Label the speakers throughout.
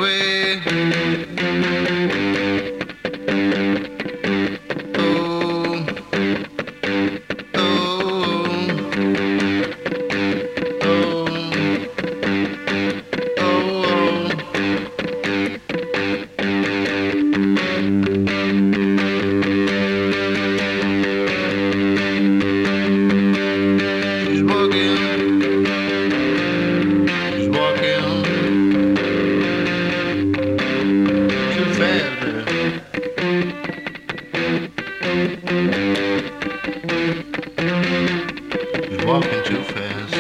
Speaker 1: way. Oh, she's walking too fast. She's walking too fast.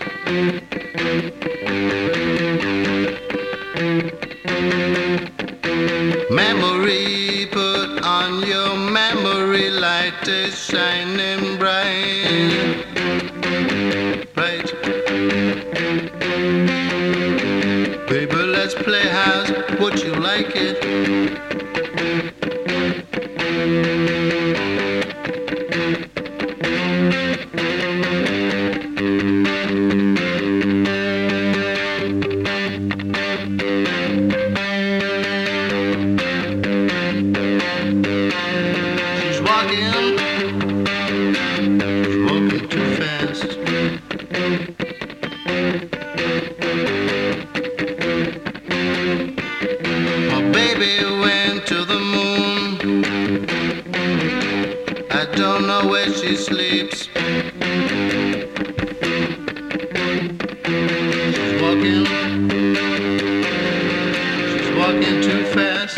Speaker 1: Memory, put on your memory light is shining bright, bright. Baby, let's play house. Would you like it? She's walking too fast. My baby went to the moon. I don't know where she sleeps. She's walking too fast.